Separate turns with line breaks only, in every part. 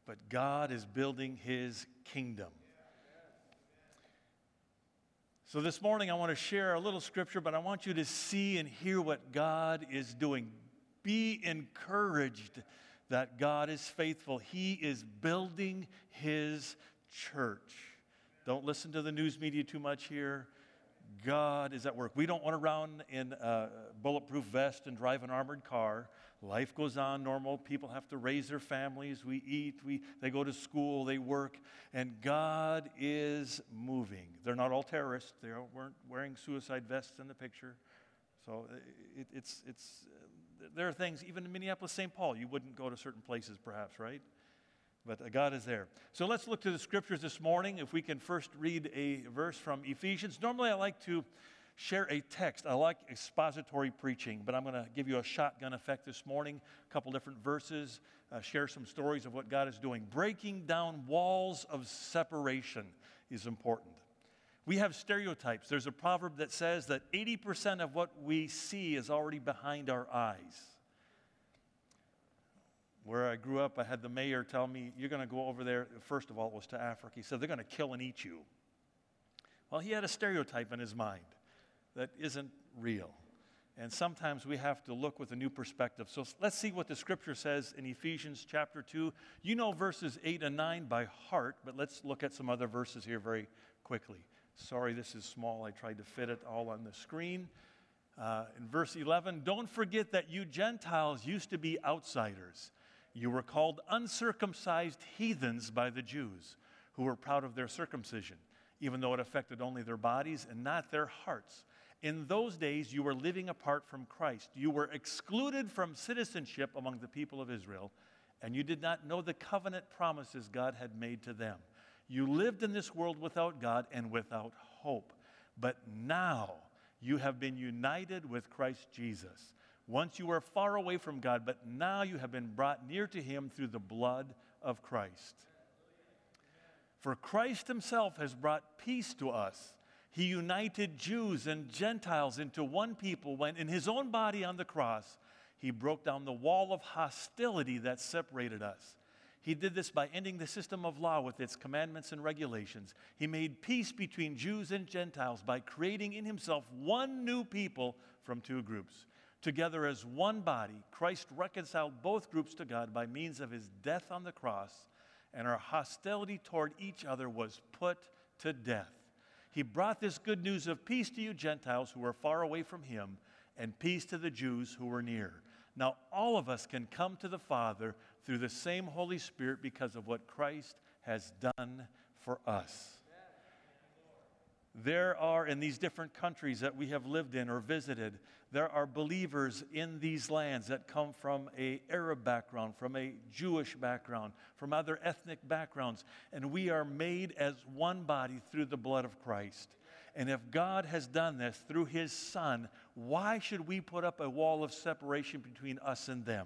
but God is building his kingdom. So this morning I want to share a little scripture, but I want you to see and hear what God is doing. Be encouraged that God is faithful. He is building his church. Don't listen to the news media too much here. God is at work. We don't run around in a bulletproof vest and drive an armored car. Life goes on normal. People have to raise their families. We eat. They go to school. They work. And God is moving. They're not all terrorists. They weren't wearing suicide vests in the picture. So there are things, even in Minneapolis, St. Paul, you wouldn't go to certain places perhaps, right? But God is there. So let's look to the scriptures this morning. If we can first read a verse from Ephesians. Normally I like to share a text. I like expository preaching, but I'm going to give you a shotgun effect this morning. A couple different verses, share some stories of what God is doing. Breaking down walls of separation is important. We have stereotypes. There's a proverb that says that 80% of what we see is already behind our eyes. Where I grew up, I had the mayor tell me, you're going to go over there. First of all, it was to Africa. He said, they're going to kill and eat you. Well, he had a stereotype in his mind that isn't real. And sometimes we have to look with a new perspective. So let's see what the scripture says in Ephesians chapter 2. You know verses 8 and 9 by heart, but let's look at some other verses here very quickly. Sorry, this is small. I tried to fit it all on the screen. In verse 11, don't forget that you Gentiles used to be outsiders. You were called uncircumcised heathens by the Jews, who were proud of their circumcision, even though it affected only their bodies and not their hearts. In those days, you were living apart from Christ. You were excluded from citizenship among the people of Israel, and you did not know the covenant promises God had made to them. You lived in this world without God and without hope. But now you have been united with Christ Jesus. Once you were far away from God, but now you have been brought near to him through the blood of Christ. For Christ himself has brought peace to us. He united Jews and Gentiles into one people when in his own body on the cross, he broke down the wall of hostility that separated us. He did this by ending the system of law with its commandments and regulations. He made peace between Jews and Gentiles by creating in himself one new people from two groups. Together as one body, Christ reconciled both groups to God by means of his death on the cross, and our hostility toward each other was put to death. He brought this good news of peace to you Gentiles who were far away from him, and peace to the Jews who were near. Now all of us can come to the Father through the same Holy Spirit because of what Christ has done for us. There are, in these different countries that we have lived in or visited, there are believers in these lands that come from an Arab background, from a Jewish background, from other ethnic backgrounds, and we are made as one body through the blood of Christ. And if God has done this through his Son, why should we put up a wall of separation between us and them?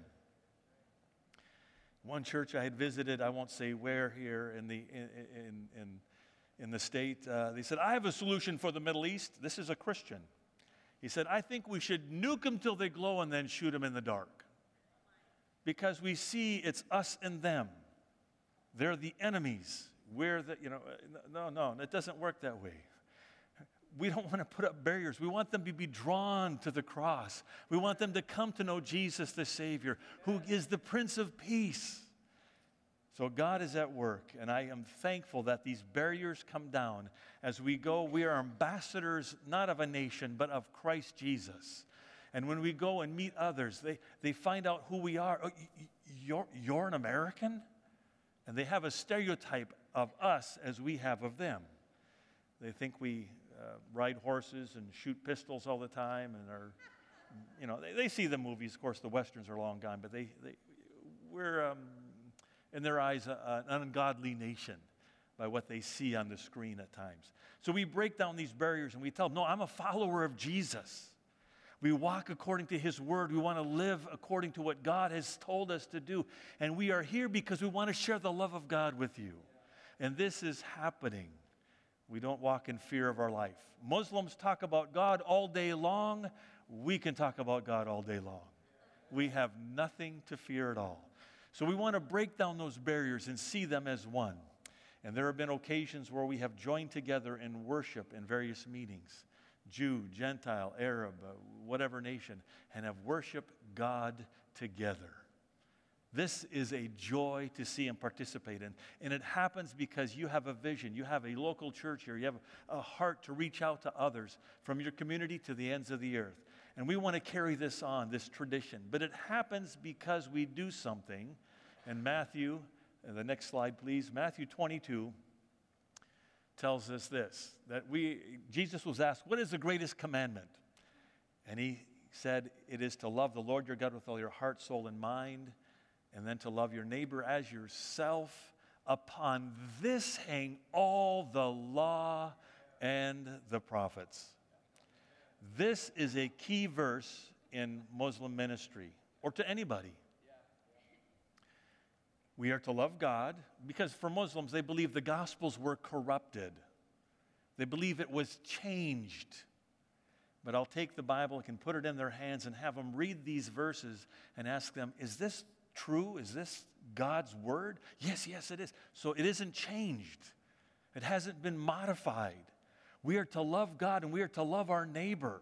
One church I had visited, I won't say where here in the state, they said, I have a solution for the Middle East. This is a Christian. He said, I think we should nuke them till they glow and then shoot them in the dark. Because we see it's us and them. They're the enemies. We're the, no, it doesn't work that way. We don't want to put up barriers. We want them to be drawn to the cross. We want them to come to know Jesus the Savior, who is the Prince of Peace. So God is at work, and I am thankful that these barriers come down. As we go, we are ambassadors, not of a nation, but of Christ Jesus. And when we go and meet others, they find out who we are. Oh, you're an American? And they have a stereotype of us as we have of them. They think we ride horses and shoot pistols all the time, and they see the movies. Of course, the Westerns are long gone, but we're in their eyes, an ungodly nation by what they see on the screen at times. So we break down these barriers and we tell them, no, I'm a follower of Jesus. We walk according to his word. We want to live according to what God has told us to do. And we are here because we want to share the love of God with you. And this is happening. We don't walk in fear of our life. Muslims talk about God all day long. We can talk about God all day long. We have nothing to fear at all. So we want to break down those barriers and see them as one. And there have been occasions where we have joined together in worship in various meetings, Jew, Gentile, Arab, whatever nation, and have worshiped God together. This is a joy to see and participate in. And it happens because you have a vision. You have a local church here. You have a heart to reach out to others from your community to the ends of the earth. And we want to carry this on, this tradition. But it happens because we do something. And Matthew, the next slide please, Matthew 22 tells us this, that Jesus was asked, what is the greatest commandment? And he said, it is to love the Lord your God with all your heart, soul, and mind, and then to love your neighbor as yourself. Upon this hang all the law and the prophets. This is a key verse in Muslim ministry, or to anybody. We are to love God, because for Muslims, they believe the Gospels were corrupted. They believe it was changed. But I'll take the Bible, I can put it in their hands and have them read these verses and ask them, is this true? Is this God's word? Yes, it is. So it isn't changed. It hasn't been modified. We are to love God and we are to love our neighbor.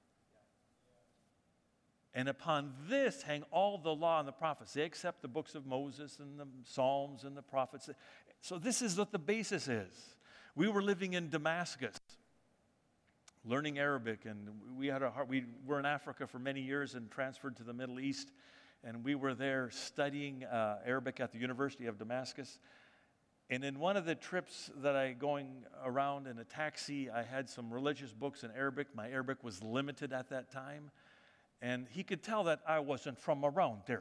And upon this hang all the law and the prophets. They accept the books of Moses and the Psalms and the prophets. So this is what the basis is. We were living in Damascus, learning Arabic, and we were in Africa for many years and transferred to the Middle East. And we were there studying Arabic at the University of Damascus. And in one of the trips that going around in a taxi, I had some religious books in Arabic. My Arabic was limited at that time. And he could tell that I wasn't from around there,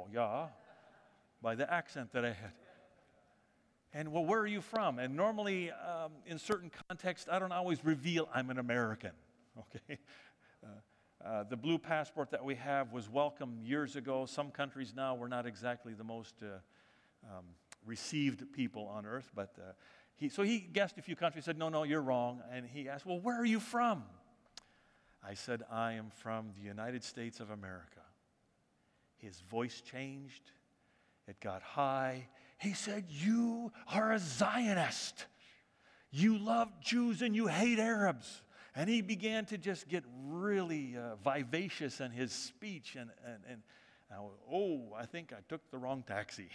by the accent that I had. And, well, where are you from? And normally, in certain contexts, I don't always reveal I'm an American, okay? The blue passport that we have was welcome years ago. Some countries now, we're not exactly the most received people on earth, but so he guessed a few countries, said, no, you're wrong. And he asked, well, where are you from? I said, I am from the United States of America. His voice changed. It got high. He said, you are a Zionist. You love Jews and you hate Arabs. And he began to just get really vivacious in his speech. And I think I took the wrong taxi.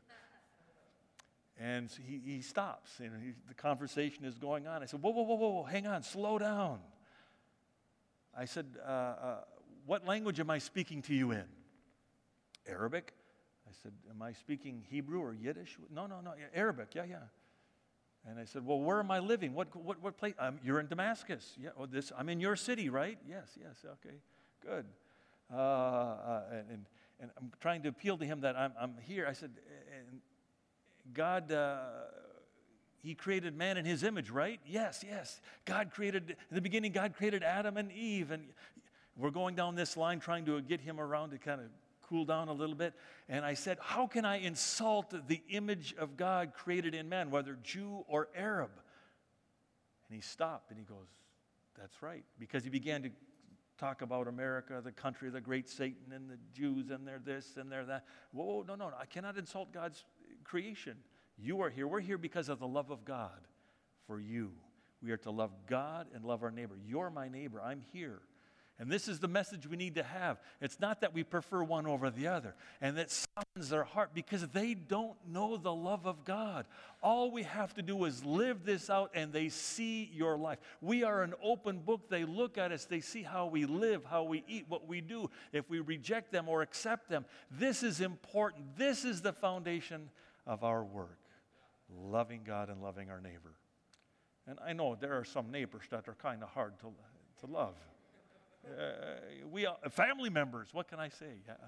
And so he stops. The conversation is going on. I said, whoa, hang on, slow down. I said, what language am I speaking to you in? Arabic? I said, am I speaking Hebrew or Yiddish? No, Arabic, yeah. And I said, well, where am I living? What place? You're in Damascus. Yeah, I'm in your city, right? Yes, okay, good. And I'm trying to appeal to him that I'm here. I said, God, He created man in His image, right? Yes. In the beginning, God created Adam and Eve. And we're going down this line trying to get him around to kind of cool down a little bit. And I said, how can I insult the image of God created in man, whether Jew or Arab? And he stopped and he goes, that's right. Because he began to talk about America, the country of the great Satan, and the Jews, and they're this and they're that. Whoa, no, I cannot insult God's creation. You are here. We're here because of the love of God for you. We are to love God and love our neighbor. You're my neighbor. I'm here. And this is the message we need to have. It's not that we prefer one over the other, and that softens their heart because they don't know the love of God. All we have to do is live this out, and they see your life. We are an open book. They look at us. They see how we live, how we eat, what we do, if we reject them or accept them. This is important. This is the foundation of our work, loving God and loving our neighbor. And I know there are some neighbors that are kind of hard to love. We are family members. What can I say?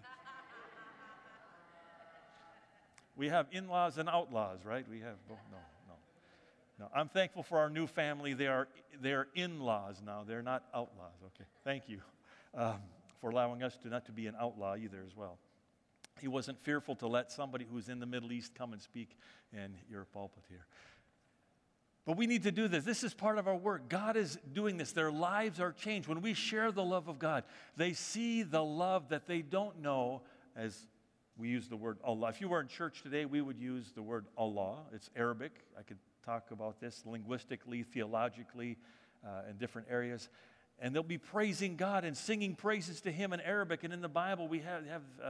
We have in-laws and outlaws, right? We have both. No. I'm thankful for our new family. They are in-laws now. They're not outlaws. Okay. Thank you for allowing us not to be an outlaw either as well. He wasn't fearful to let somebody who's in the Middle East come and speak in your pulpit here. But we need to do this. This is part of our work. God is doing this. Their lives are changed. When we share the love of God, they see the love that they don't know as We use the word Allah. If you were in church today, we would use the word Allah. It's Arabic. I could talk about this linguistically, theologically, in different areas. And they'll be praising God and singing praises to Him in Arabic. And in the Bible, we have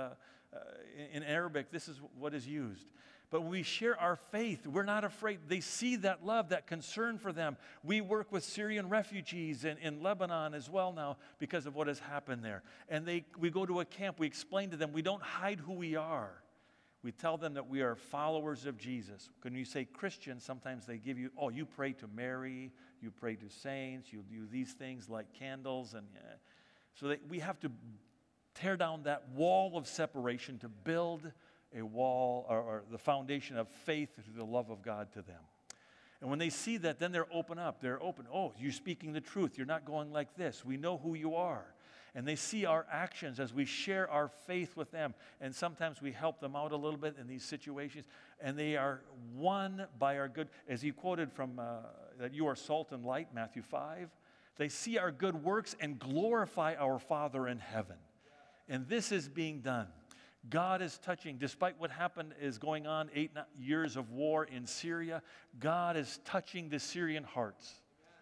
in Arabic, this is what is used. But when we share our faith, we're not afraid. They see that love, that concern for them. We work with Syrian refugees in Lebanon as well now because of what has happened there. And we go to a camp. We explain to them, we don't hide who we are. We tell them that we are followers of Jesus. When you say Christian, sometimes they give you, oh, you pray to Mary, you pray to saints, you do these things like candles. And so we have to tear down that wall of separation to build a wall or the foundation of faith through the love of God to them. And when they see that, then they're open up. They're open. Oh, you're speaking the truth. You're not going like this. We know who you are. And they see our actions as we share our faith with them. And sometimes we help them out a little bit in these situations. And they are won by our good, as he quoted from that you are salt and light, Matthew 5. They see our good works and glorify our Father in heaven. And this is being done. God is touching, despite what happened is going on, 8 years of war in Syria, God is touching the Syrian hearts.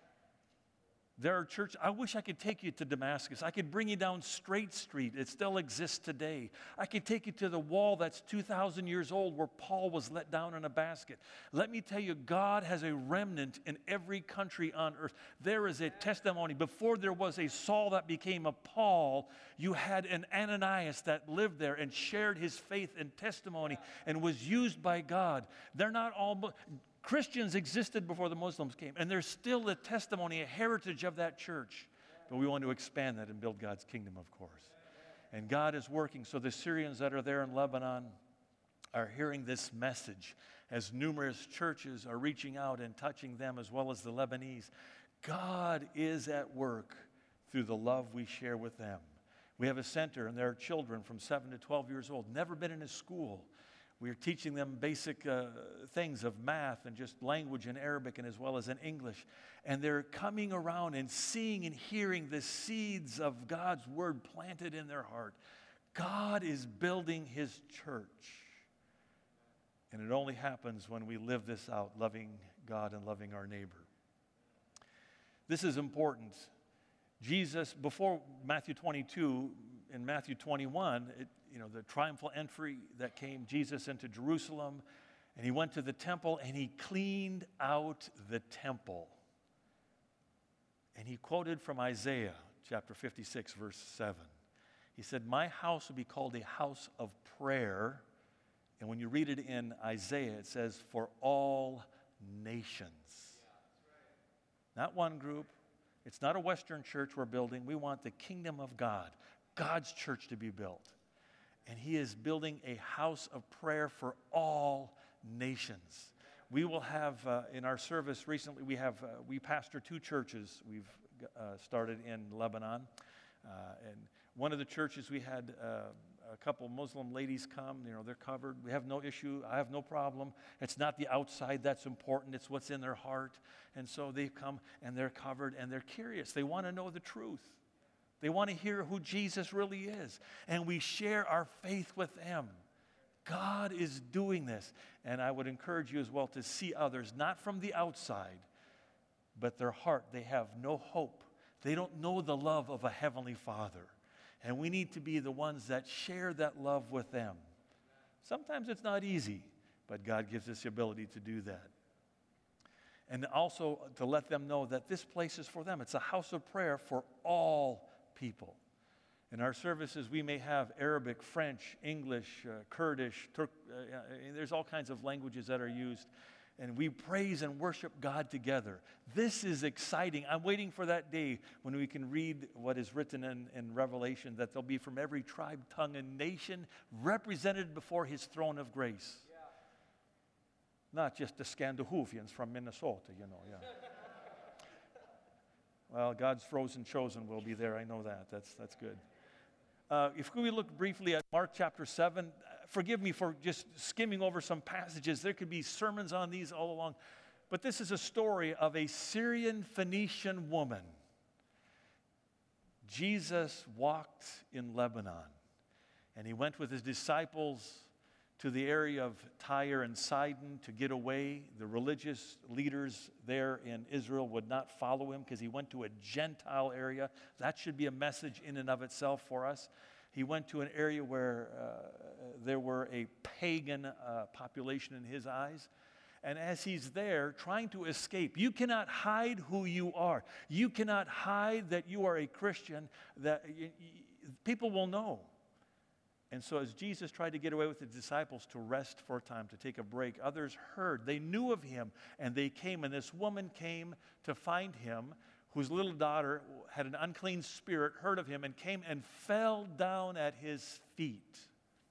There are churches, I wish I could take you to Damascus. I could bring you down Straight Street. It still exists today. I could take you to the wall that's 2,000 years old where Paul was let down in a basket. Let me tell you, God has a remnant in every country on earth. There is a testimony. Before there was a Saul that became a Paul, you had an Ananias that lived there and shared his faith and testimony and was used by God. They're not all... Christians existed before the Muslims came, and there's still a testimony, a heritage of that church. But we want to expand that and build God's kingdom, of course. And God is working. So the Syrians that are there in Lebanon are hearing this message as numerous churches are reaching out and touching them as well as the Lebanese. God is at work through the love we share with them. We have a center, and there are children from 7 to 12 years old, never been in a school. We are teaching them basic things of math and just language in Arabic and as well as in English. And they're coming around and seeing and hearing the seeds of God's word planted in their heart. God is building His church. And it only happens when we live this out, loving God and loving our neighbor. This is important. Jesus, before Matthew 22, in Matthew 21, the triumphal entry that came, Jesus into Jerusalem, and He went to the temple and He cleaned out the temple. And He quoted from Isaiah chapter 56, verse 7. He said, my house will be called a house of prayer. And when you read it in Isaiah, it says, for all nations. Not one group. It's not a Western church we're building. We want the kingdom of God, God's church to be built. And He is building a house of prayer for all nations. We will have, in our service recently, we pastor 2 churches we've started in Lebanon. And one of the churches we had a couple Muslim ladies come, they're covered. We have no issue. I have no problem. It's not the outside that's important. It's what's in their heart. And so they come and they're covered and they're curious. They want to know the truth. They want to hear who Jesus really is. And we share our faith with them. God is doing this. And I would encourage you as well to see others, not from the outside, but their heart. They have no hope. They don't know the love of a Heavenly Father. And we need to be the ones that share that love with them. Sometimes it's not easy, but God gives us the ability to do that. And also to let them know that this place is for them. It's a house of prayer for all people. In our services, we may have Arabic, French, English, Kurdish, Turk. There's all kinds of languages that are used. And we praise and worship God together. This is exciting. I'm waiting for that day when we can read what is written in Revelation, that there'll be from every tribe, tongue, and nation represented before His throne of grace. Yeah. Not just the Scandinavians from Minnesota, yeah. Well, God's frozen chosen will be there. I know that. That's good. If we look briefly at Mark chapter 7, forgive me for just skimming over some passages. There could be sermons on these all along. But this is a story of a Syrian Phoenician woman. Jesus walked in Lebanon, And he went with his disciples to the area of Tyre and Sidon to get away. The religious leaders there in Israel would not follow him because he went to a Gentile area. That should be a message in and of itself for us. He went to an area where there were a pagan population in his eyes. And as he's there trying to escape, you cannot hide who you are. You cannot hide that you are a Christian, that people will know. And so as Jesus tried to get away with the disciples to rest for a time, to take a break, others heard. They knew of him, and they came. And this woman came to find him, whose little daughter had an unclean spirit, heard of him, and came and fell down at his feet.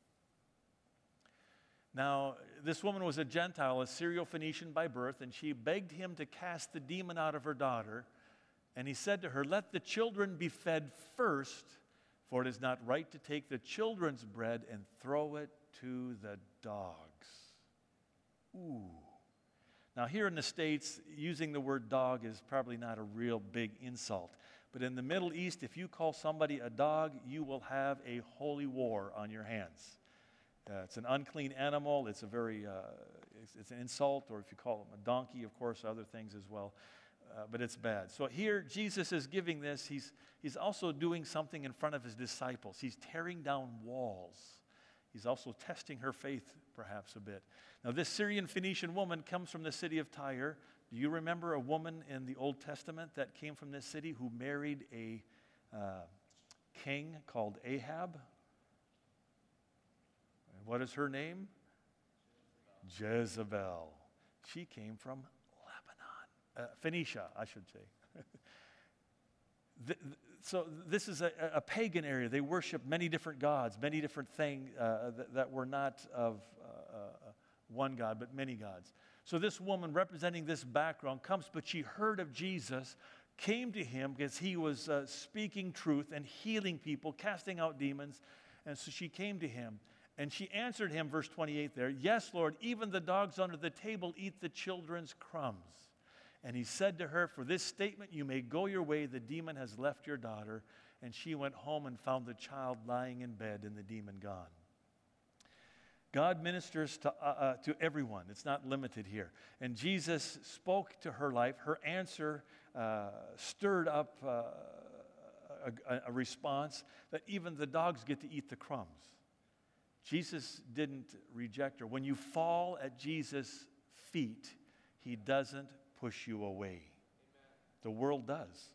Now, this woman was a Gentile, a Syro-Phoenician by birth, and she begged him to cast the demon out of her daughter. And he said to her, "Let the children be fed first, for it is not right to take the children's bread and throw it to the dogs." Ooh. Now, here in the States, using the word dog is probably not a real big insult. But in the Middle East, if you call somebody a dog, you will have a holy war on your hands. It's an unclean animal. It's it's an insult, or if you call them a donkey, of course, other things as well. But it's bad. So here, Jesus is giving this. He's also doing something in front of his disciples. He's tearing down walls. He's also testing her faith, perhaps, a bit. Now, this Syrian-Phoenician woman comes from the city of Tyre. Do you remember a woman in the Old Testament that came from this city who married a king called Ahab? And what is her name? Jezebel. She came from Lebanon. Phoenicia, I should say. So this is a pagan area. They worship many different gods, many different things that were not of one God, but many gods. So this woman representing this background comes, but she heard of Jesus, came to him because he was speaking truth and healing people, casting out demons. And so she came to him. And she answered him, verse 28 there, "Yes, Lord, even the dogs under the table eat the children's crumbs." And he said to her, "For this statement you may go your way, the demon has left your daughter." And she went home and found the child lying in bed and the demon gone. God ministers to everyone. It's not limited here. And Jesus spoke to her life. Her answer stirred up a response that even the dogs get to eat the crumbs. Jesus didn't reject her. When you fall at Jesus' feet, he doesn't push you away. Amen. The world does.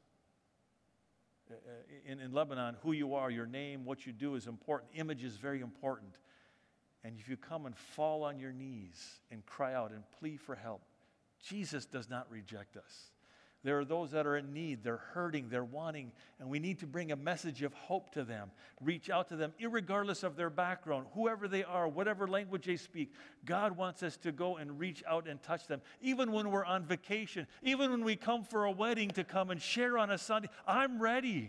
In Lebanon, who you are, your name, what you do is important. Image is very important. And if you come and fall on your knees and cry out and plead for help, Jesus does not reject us. There are those that are in need, they're hurting, they're wanting, and we need to bring a message of hope to them. Reach out to them, irregardless of their background, whoever they are, whatever language they speak. God wants us to go and reach out and touch them. Even when we're on vacation, even when we come for a wedding to come and share on a Sunday, I'm ready.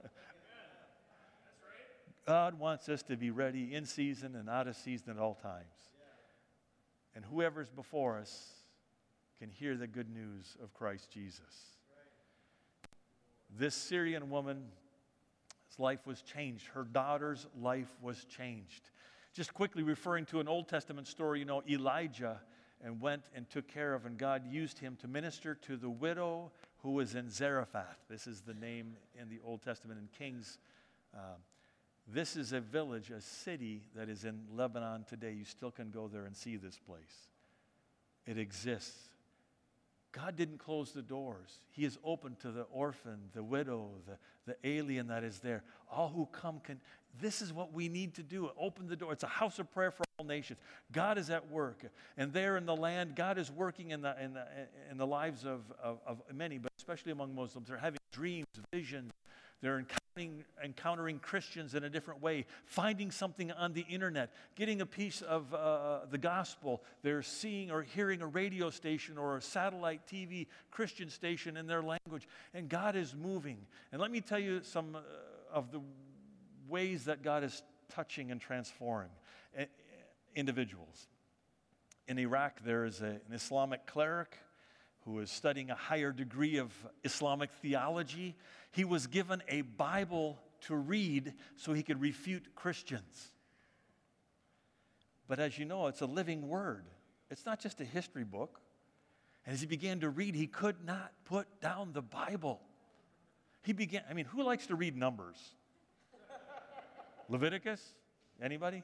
God wants us to be ready in season and out of season at all times. And whoever's before us can hear the good news of Christ Jesus. This Syrian woman's life was changed. Her daughter's life was changed. Just quickly referring to an Old Testament story, Elijah and went and took care of, and God used him to minister to the widow who was in Zarephath. This is the name in the Old Testament in Kings. This is a village, a city that is in Lebanon today. You still can go there and see this place. It exists. God didn't close the doors. He is open to the orphan, the widow, the alien that is there. All who come can. This is what we need to do. Open the door. It's a house of prayer for all nations. God is at work. And there in the land, God is working in the lives of many, but especially among Muslims. They're having dreams, visions. They're encountering Christians in a different way, finding something on the internet, getting a piece of the gospel. They're seeing or hearing a radio station or a satellite TV Christian station in their language, and God is moving. And let me tell you some of the ways that God is touching and transforming individuals. In Iraq, there is an Islamic cleric who is studying a higher degree of Islamic theology. He was given a Bible to read so he could refute Christians. But as you know, it's a living word. It's not just a history book. And as he began to read, he could not put down the Bible. Who likes to read Numbers? Leviticus? Anybody?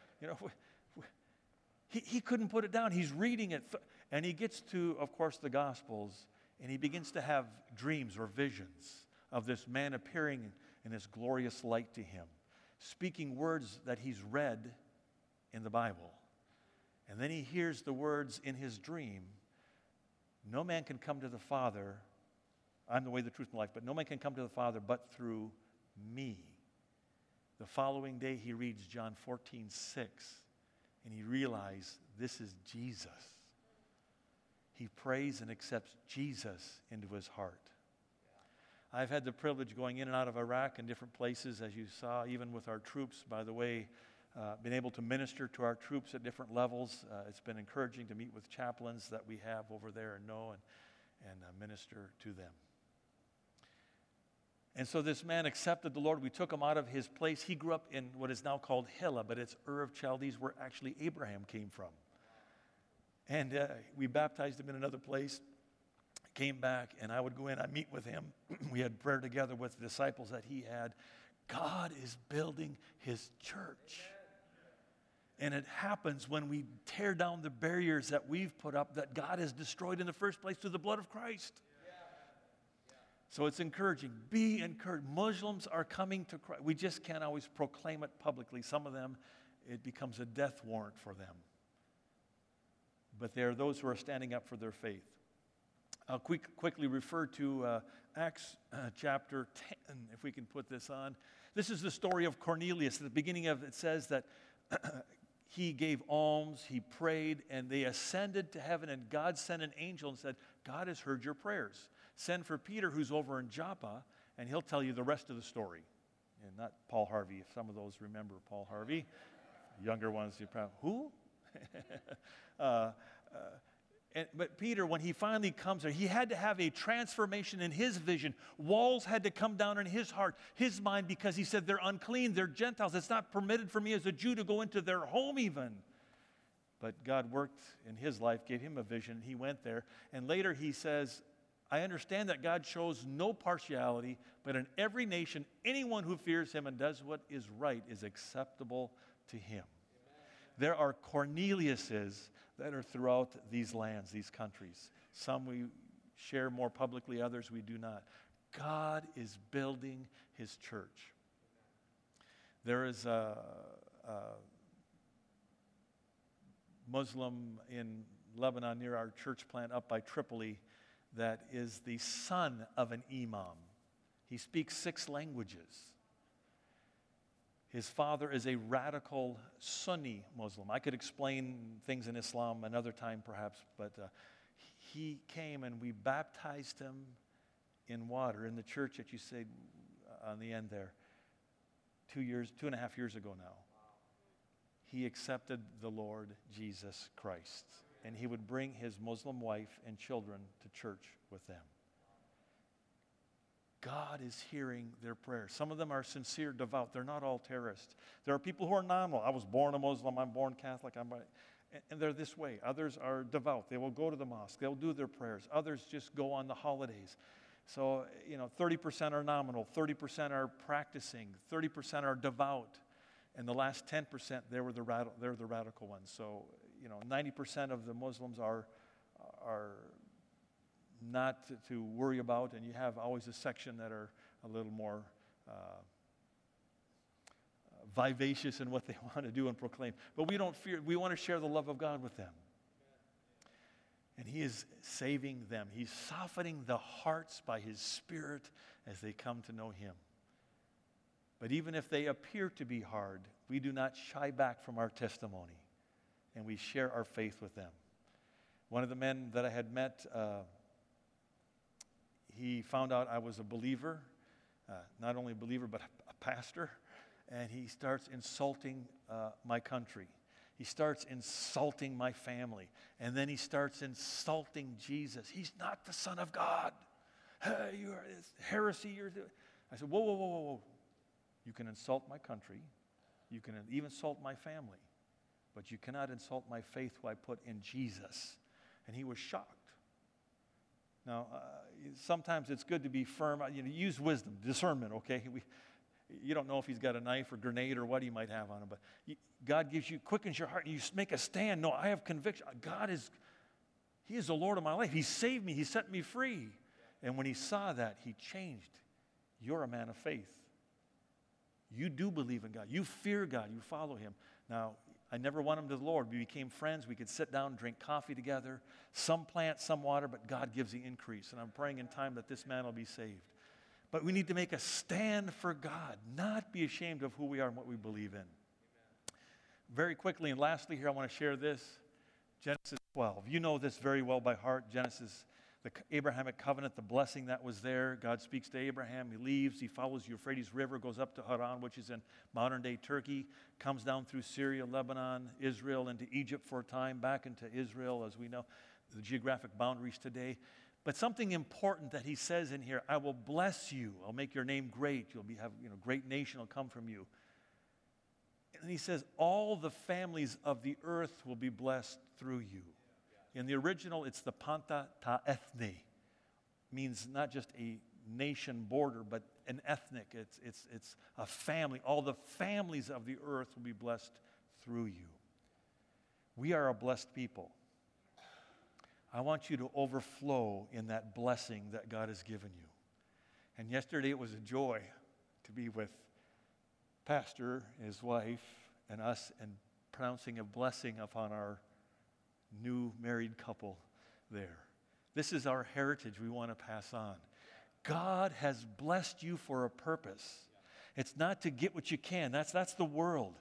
He couldn't put it down. He's reading it. And he gets to, of course, the Gospels, and he begins to have dreams or visions of this man appearing in this glorious light to him, speaking words that he's read in the Bible. And then he hears the words in his dream, no man can come to the Father, I'm the way, the truth, and life, but no man can come to the Father but through me. The following day he reads John 14:6, and he realized this is Jesus. He prays and accepts Jesus into his heart. I've had the privilege going in and out of Iraq and different places, as you saw, even with our troops, by the way, been able to minister to our troops at different levels. It's been encouraging to meet with chaplains that we have over there and know and minister to them. And so this man accepted the Lord. We took him out of his place. He grew up in what is now called Hilla, but it's Ur of Chaldees, where actually Abraham came from. And we baptized him in another place, came back, and I would go in, I'd meet with him. We had prayer together with the disciples that he had. God is building his church. And it happens when we tear down the barriers that we've put up that God has destroyed in the first place through the blood of Christ. So it's encouraging. Be encouraged. Muslims are coming to Christ. We just can't always proclaim it publicly. Some of them, it becomes a death warrant for them. But there are those who are standing up for their faith. I'll quickly refer to Acts chapter 10, if we can put this on. This is the story of Cornelius. At the beginning of it says that he gave alms, he prayed, and they ascended to heaven, and God sent an angel and said, God has heard your prayers. Send for Peter, who's over in Joppa, and he'll tell you the rest of the story. And not Paul Harvey, if some of those remember Paul Harvey. Younger ones, you probably, who? But Peter, when he finally comes there, he had to have a transformation in his vision. Walls had to come down in his heart, his mind, because he said, they're unclean, they're Gentiles. It's not permitted for me as a Jew to go into their home even. But God worked in his life, gave him a vision. He went there. And later he says, I understand that God shows no partiality, but in every nation, anyone who fears him and does what is right is acceptable to him. There are Corneliuses that are throughout these lands, these countries. Some we share more publicly, others we do not. God is building his church. There is a Muslim in Lebanon near our church plant up by Tripoli that is the son of an imam. He speaks 6 languages. His father is a radical Sunni Muslim. I could explain things in Islam another time perhaps, but he came and we baptized him in water in the church that you say on the end there 2.5 years ago now. He accepted the Lord Jesus Christ, and he would bring his Muslim wife and children to church with them. God is hearing their prayers. Some of them are sincere, devout. They're not all terrorists. There are people who are nominal. I was born a Muslim. I'm born Catholic. And they're this way. Others are devout. They will go to the mosque. They'll do their prayers. Others just go on the holidays. So, 30% are nominal. 30% are practicing. 30% are devout. And the last 10%, they're the radical ones. So, 90% of the Muslims are not to worry about, and you have always a section that are a little more vivacious in what they want to do and proclaim. But we don't fear. We want to share the love of God with them. And he is saving them. He's softening the hearts by his Spirit as they come to know him. But even if they appear to be hard, we do not shy back from our testimony, and we share our faith with them. One of the men that I had met, he found out I was a believer, not only a believer, but a pastor, and he starts insulting my country. He starts insulting my family, and then he starts insulting Jesus. He's not the Son of God. Hey, you are this heresy you're doing. I said, whoa. You can insult my country. You can even insult my family. but you cannot insult my faith who I put in Jesus. And he was shocked. Now, sometimes it's good to be firm. Use wisdom, discernment, okay? You don't know if he's got a knife or grenade or what he might have on him, but God quickens your heart, and you make a stand. No, I have conviction. He is the Lord of my life. He saved me. He set me free. And when he saw that, he changed. You're a man of faith. You do believe in God. You fear God. You follow him. Now, I never won him to the Lord. We became friends. We could sit down, drink coffee together. Some plant, some water, but God gives the increase. And I'm praying in time that this man will be saved. But we need to make a stand for God, not be ashamed of who we are and what we believe in. Amen. Very quickly and lastly here, I want to share this. Genesis 12. You know this very well by heart. Genesis, the Abrahamic covenant, the blessing that was there. God speaks to Abraham. He leaves. He follows the Euphrates River, goes up to Haran, which is in modern-day Turkey, comes down through Syria, Lebanon, Israel, into Egypt for a time, back into Israel, as we know, the geographic boundaries today. But something important that he says in here, I will bless you. I'll make your name great. You'll have great nation will come from you. And he says, all the families of the earth will be blessed through you. In the original, it's the Panta ta ethne. Means not just a nation border, but an ethnic. It's a family. All the families of the earth will be blessed through you. We are a blessed people. I want you to overflow in that blessing that God has given you. And yesterday it was a joy to be with Pastor, his wife, and us, and pronouncing a blessing upon our new married couple there. This is our heritage we want to pass on. God has blessed you for a purpose. It's not to get what you can. That's the world.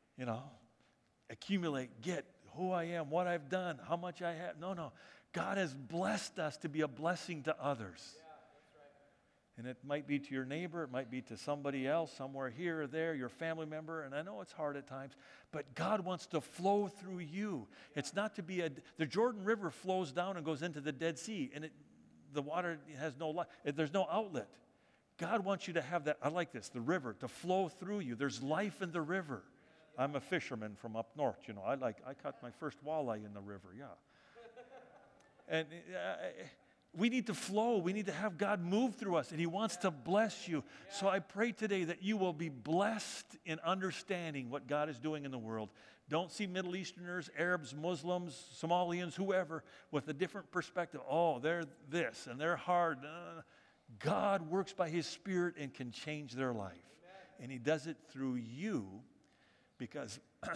Accumulate, get who I am, what I've done, how much I have. No. God has blessed us to be a blessing to others. And it might be to your neighbor, it might be to somebody else, somewhere here or there, your family member. And I know it's hard at times, but God wants to flow through you. It's not to be the Jordan River flows down and goes into the Dead Sea, and the water has no life. There's no outlet. God wants you to have that, I like this, the river, to flow through you. There's life in the river. I'm a fisherman from up north, I caught my first walleye in the river, yeah. And we need to flow. We need to have God move through us, and he wants to bless you. So I pray today that you will be blessed in understanding what God is doing in the world. Don't see Middle Easterners, Arabs, Muslims, Somalians, whoever, with a different perspective. Oh, they're this, and they're hard. God works by his Spirit and can change their life. And he does it through you, because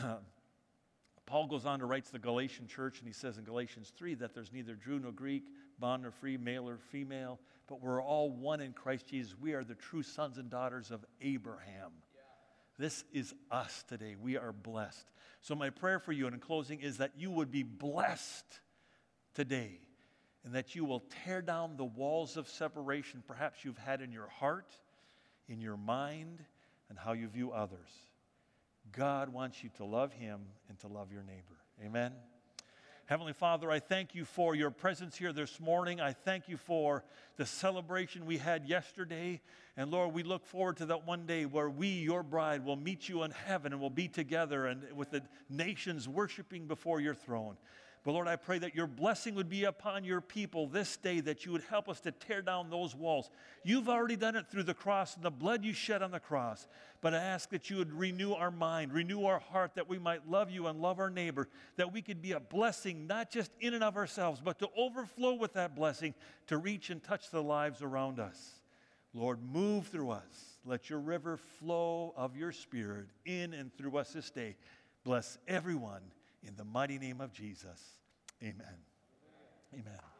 Paul goes on to write to the Galatian church, and he says in Galatians 3 that there's neither Jew nor Greek, bond nor free, male or female, but we're all one in Christ Jesus. We are the true sons and daughters of Abraham. This is us today. We are blessed. So my prayer for you, and in closing, is that you would be blessed today, and that you will tear down the walls of separation perhaps you've had in your heart, in your mind, and how you view others. God wants you to love him and to love your neighbor. Amen? Heavenly Father, I thank you for your presence here this morning. I thank you for the celebration we had yesterday. And Lord, we look forward to that one day where we, your bride, will meet you in heaven and will be together and with the nations worshiping before your throne. But Lord, I pray that your blessing would be upon your people this day, that you would help us to tear down those walls. You've already done it through the cross and the blood you shed on the cross. But I ask that you would renew our mind, renew our heart, that we might love you and love our neighbor, that we could be a blessing, not just in and of ourselves, but to overflow with that blessing, to reach and touch the lives around us. Lord, move through us. Let your river flow of your Spirit in and through us this day. Bless everyone in the mighty name of Jesus. Amen. Amen.